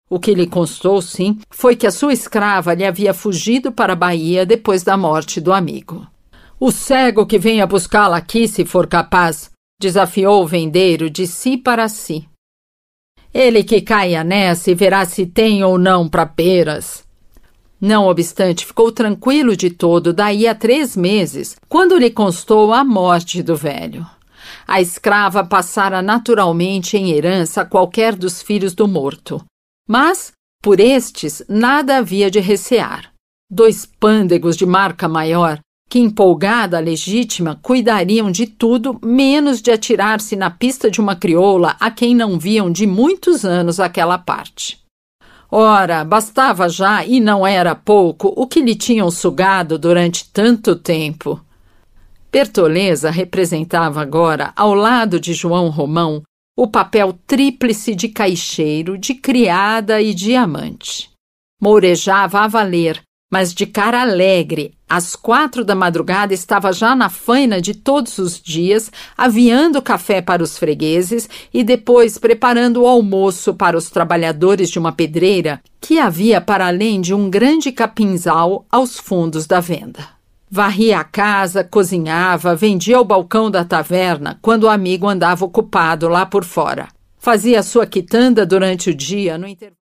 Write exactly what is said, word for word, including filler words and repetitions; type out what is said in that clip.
O que lhe constou, sim, foi que a sua escrava lhe havia fugido para a Bahia depois da morte do amigo. O cego que venha buscá-la aqui, se for capaz, desafiou o vendeiro de si para si. Ele que caia nessa e verá se tem ou não para peras. Não obstante, ficou tranquilo de todo daí a três meses, quando lhe constou a morte do velho. A escrava passara naturalmente em herança a qualquer dos filhos do morto. Mas, por estes, nada havia de recear. Dois pândegos de marca maior, que, empolgada a legítima, cuidariam de tudo, menos de atirar-se na pista de uma crioula a quem não viam de muitos anos aquela parte. Ora, bastava já, e não era pouco, o que lhe tinham sugado durante tanto tempo. Bertoleza representava agora, ao lado de João Romão, o papel tríplice de caixeiro, de criada e de amante. Mourejava a valer, mas de cara alegre. Às quatro da madrugada estava já na faina de todos os dias, aviando café para os fregueses e depois preparando o almoço para os trabalhadores de uma pedreira que havia para além de um grande capinzal aos fundos da venda. Varria a casa, cozinhava, vendia ao balcão da taverna quando o amigo andava ocupado lá por fora. Fazia a sua quitanda durante o dia no intervalo.